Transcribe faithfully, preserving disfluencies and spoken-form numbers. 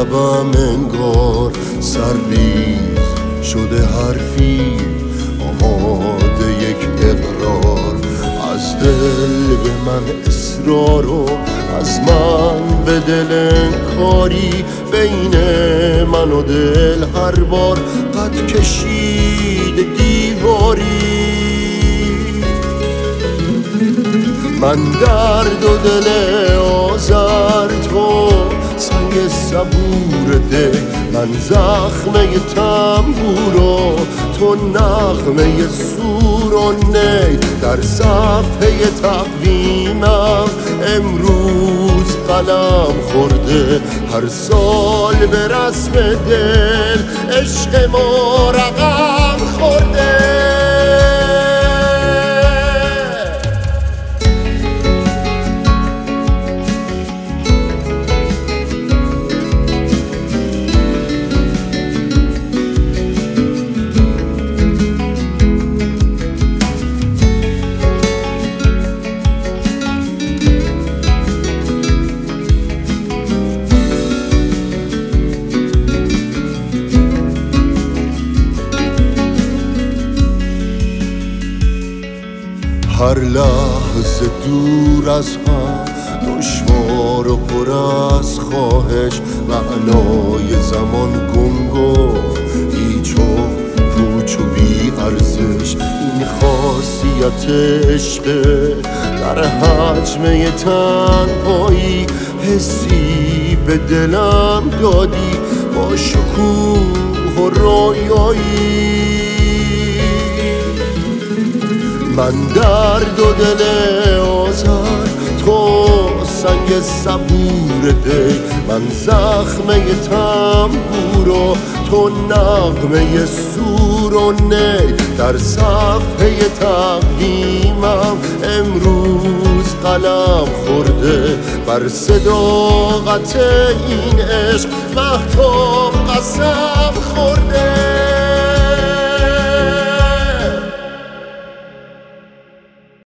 لبم انگار سرریز شده حرفی آماده یک اقرار، از دل به من اصرار و از من به دل انکاری، بین من و دل هر بار قد کشید دیواری. من درد و دل آزر، تو سنگ صبور ده، من زخمه تنبور و تو نغمه سور و نی. در صفحه تقویمم امروز قلم خورده، هر سال به رسم دل عشق ما رقم خورده. هر لحظه دور از هم، دشوار و پر از خواهش، معنای زمان گنگ و هیچ و پوچ و بی ارزش. این خاصیت عشقه، در حجمه تنهایی حسی به دلم دادی با شکوه و رویایی. من درد و دل آزر، تو سنگ صبور دی، من زخمه تنبور و تو نغمه سور و نی. در صفحه تقویمم امروز قلم خورده، بر صداقت این عشق مهتاب قسم خورده.